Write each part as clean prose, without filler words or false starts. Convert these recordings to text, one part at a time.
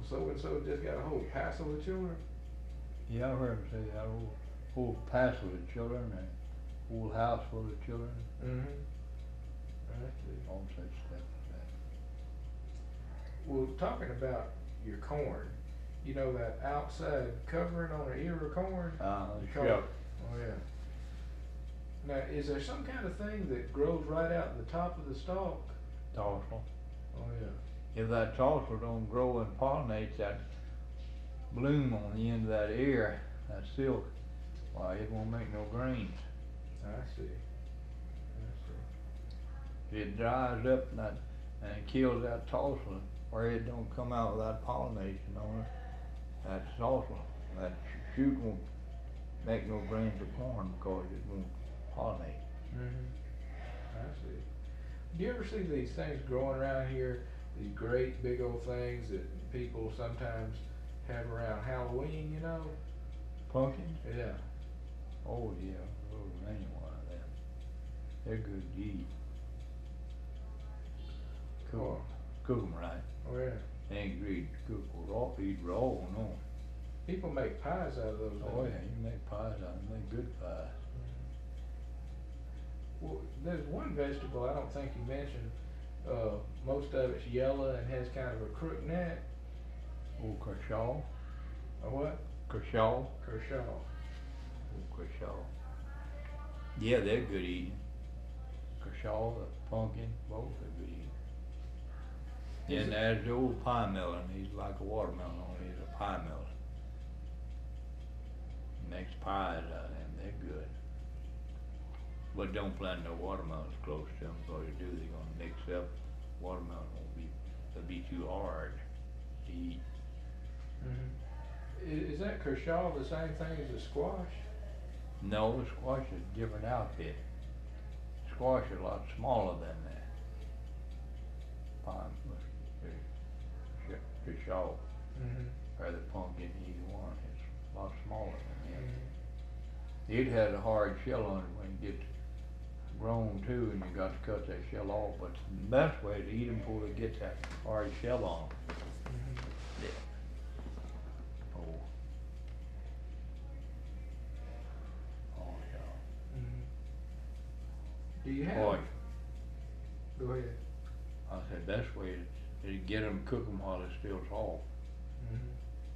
so-and-so just got a whole passel of children? Yeah, I heard him say that whole passel of children and whole house full of children, Mm-hmm. I see. all such stuff as that. Well, talking about your corn, you know that outside covering on an ear of corn? You call Sure. it- Oh, yeah. Now, is there some kind of thing that grows right out in the top of the stalk? Tassel. Oh, yeah. If that tassel don't grow and pollinate that bloom on the end of that ear, that silk, why it won't make no grains. I see. I see. If it dries up and it kills that tassel, or it don't come out without pollination on it, that tassel, that shoot won't make no grains of corn because it won't pollinate. Mm-hmm. I see. Do you ever see these things growing around here? These great big old things that people sometimes have around Halloween, you know? Pumpkins? Yeah. Oh yeah, there's any one of them. They're good to eat. Oh, Cook 'em right. oh yeah. They ain't great to cook raw, eat raw, no. People make pies out of those. Oh don't yeah, they? you can make pies out of them, make good pies. Well, there's one vegetable I don't think you mentioned. Most of it's yellow and has kind of a crook neck. Oh, Kershaw, Or what? Kershaw, Kershaw. oh, Kershaw. Yeah, they're good eating. Kershaw, the pumpkin, both are good eating. Is And it- there's the old pie melon, he's like a watermelon, only he's a pie melon. Makes pies out of them, they're good. But don't plant no watermelons close to them, because you do, they're gonna mix up. Watermelon won't be, they'll be too hard to eat. Mm-hmm. Is that Kershaw the same thing as a squash? No, the squash is a different outfit. Squash is a lot smaller than that. Pine, Kershaw, Mm-hmm. or the pumpkin, either one, it's a lot smaller than that. Mm-hmm. It has a hard shell on it when it gets grown too, and you got to cut that shell off, but the best way to eat them before they get that hard shell on 'em. Mm-hmm. Yeah. Oh. Oh, yeah. Mm-hmm. Do you have? Boy, Go ahead. I said best way is to get them, cook them while they're still soft. Mm-hmm.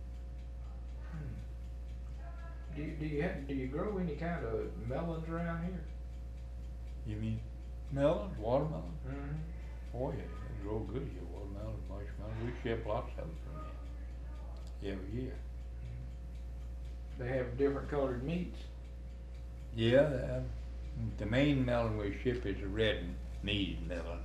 Do you grow any kind of melons around here? You mean melons, watermelon? Mm-hmm. Oh yeah, they grow good here, watermelon, marshmallow. We ship lots of them from here every year. They have different colored meats. Yeah, the main melon we ship is a red meat melon.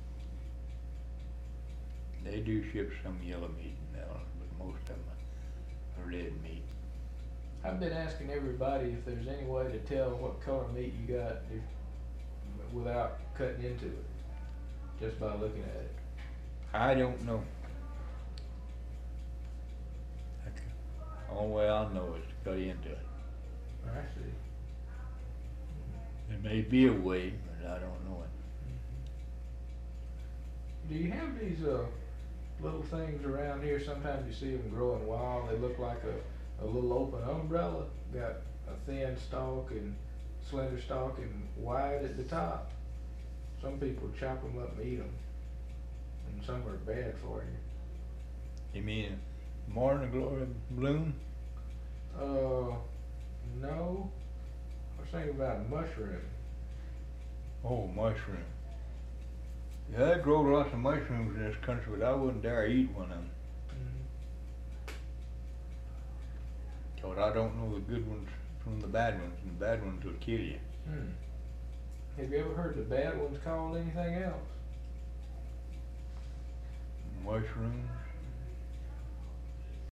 They do ship some yellow meat melon, but most of them are red meat. I've been asking everybody if there's any way to tell what color meat you got without cutting into it, just by looking at it. I don't know. Only way I know is to cut into it. I see. There may be a way, but I don't know it. Do you have these little things around here? Sometimes you see them growing wild. They look like a little open umbrella. Got a thin stalk and slender stalk and wide at the top. Some people chop them up and eat them, and some are bad for you. You mean morning glory bloom? No. I was thinking about mushroom. Oh, mushroom. Yeah, they grow lots of mushrooms in this country, but I wouldn't dare eat one of them. Mm-hmm. Cause I don't know the good ones from the bad ones, and the bad ones will kill you. Hmm. Have you ever heard the bad ones called anything else? Mushrooms,